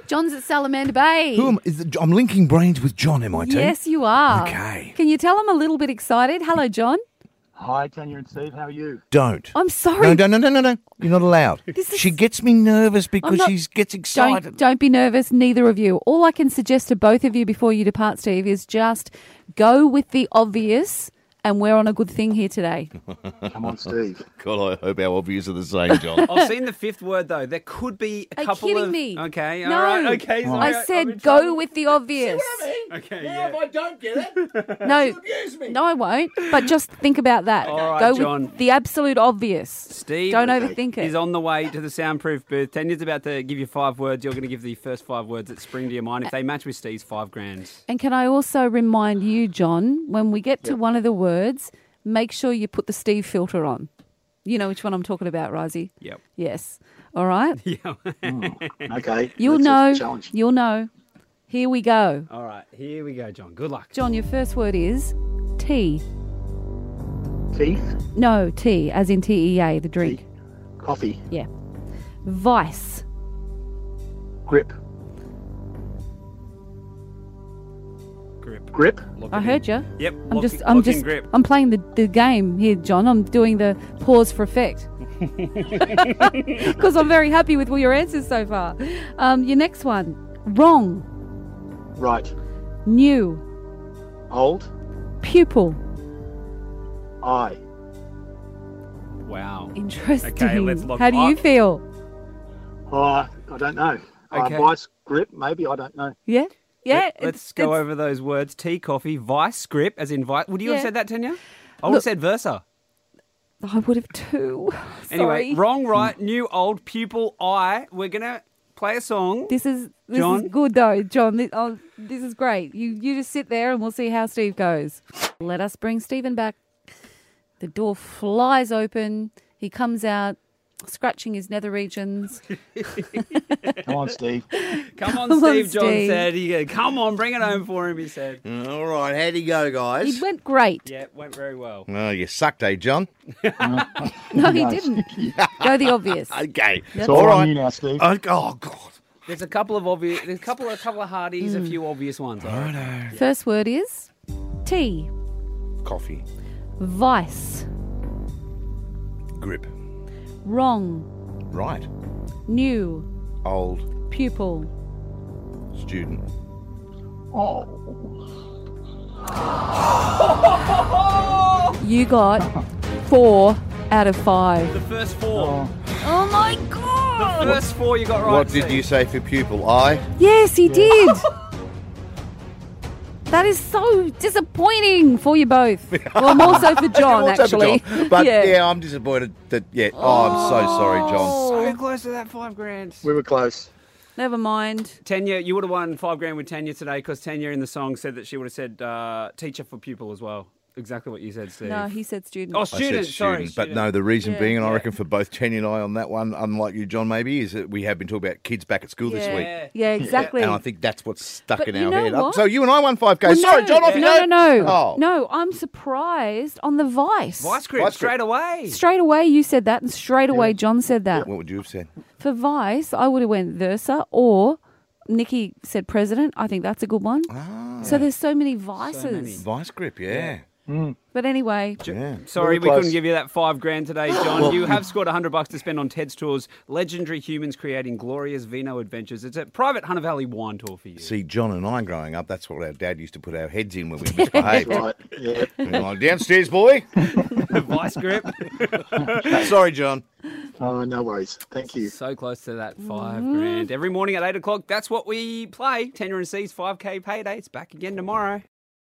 John's at Salamander Bay. I'm linking brains with John, MIT. Yes, you are. Okay. Can you tell I'm a little bit excited? Hello, John. Hi, Tanya and Steve. How are you? Don't. I'm sorry. No. You're not allowed. She gets me nervous because not- she gets excited. Don't be nervous, neither of you. All I can suggest to both of you before you depart, Steve, is just go with the obvious, and we're on a good thing here today. Come on, Steve. God, I hope our obvious are the same, John. I've seen the fifth word, though. There could be a Are you couple kidding of... me? Okay, No. all right. Okay, sorry, I I'm in said go trouble. with the obvious. Okay, Now, yeah. if I don't get it, No, she'll abuse me. no, I won't. But just think about that. All right, go John. with the absolute obvious. Steve Don't overthink it. is on the way to the soundproof booth. Tanya's about to give you 5 words. You're going to give the first 5 words that spring to your mind. If they match with Steve's, $5,000. And can I also remind you, John, when we get to one of the words, make sure you put the Steve filter on. You know which one I'm talking about, Risey? Yep. Yes. All right? Yeah. Okay. You'll that's know. a challenge. You'll know. Here we go. All right, here we go, John. Good luck. John, your first word is tea. Teeth, No, tea, as in TEA, the drink. coffee, Yeah. Vice. grip. Grip. Grip? Lock I it heard in. you. Yep. I'm lock in grip. I'm playing the game here, John. I'm doing the pause for effect. Because I'm very happy with all your answers so far. Your next one. Wrong. Right. New. Old. Pupil. Eye. Wow. Interesting. Okay, let's lock- How do you feel? I don't know. Okay. Vice grip, maybe. I don't know. Yeah? Yeah. Let's go over those words. Tea, coffee, vice, grip, as in vice. Would you have Yeah. said that, Tanya? I would have Look- said versa. I would have too. Anyway, Sorry. wrong, right, new, old, pupil, eye. We're going to play a song. This is John? good though, John. This is great. You just sit there and we'll see how Steve goes. Let us bring Stephen back. The door flies open. He comes out, scratching his nether regions. Come on, Steve. Come on, Come on, Steve, John Steve. said. Come on, bring it home for him, he said. All right, how'd he go, guys? It went great. Yeah, it went very well. Oh, you sucked, eh, John? No, he didn't. Go the obvious. Okay. It's all on you now, Steve. Oh, God. There's a couple of obvious, there's a couple of hardies, a few obvious ones. All right. First word is tea. Coffee. Vice. Grip. Wrong. Right. New. Old. Pupil. Student. Oh. You got 4 out of 5. The first 4. Oh my God! The first 4 you got right. What did Steve. you say for pupil? Eye? Yes, he did. That is so disappointing for you both. Well, more so for John, Also for actually. John. But yeah. I'm disappointed that, Oh, I'm so sorry, John. So close to that $5,000. We were close. Never mind. Tanya, you would have won $5,000 with Tanya today because Tanya in the song said that she would have said teacher for pupil as well. Exactly what you said, Steve. No, he said student. Oh, I student, said sorry. student, but student. no, the reason Yeah. being, and I Yeah. reckon for both Tanya and I on that one, unlike you, John, maybe, is that we have been talking about kids back at school this week. Yeah, exactly. And I think that's what's stuck But in you our know head. what? So you and I won 5K. Well, Sorry, John, off you go. No. Oh. No, I'm surprised on the Vice. Vice grip, Vice grip. straight away. Straight away you said that, and straight away John said that. What would you have said? For Vice, I would have went Versa, or Nikki said President. I think that's a good one. So there's so many vices. Vice grip, yeah. But anyway, Yeah. Sorry, We were we couldn't close. give you that $5,000 today, John. You have scored $100 to spend on Ted's Tours, legendary humans creating glorious vino adventures. It's a private Hunter Valley wine tour for you. See, John and I growing up, that's what our dad used to put our heads in when we misbehaved. Right. Yeah. And I'm like, downstairs, boy. Vice grip. Sorry, John. Oh, no worries. Thank you. So close to that $5,000. Every morning at 8 o'clock, that's what we play. Tanya and C's 5K payday. It's back again tomorrow.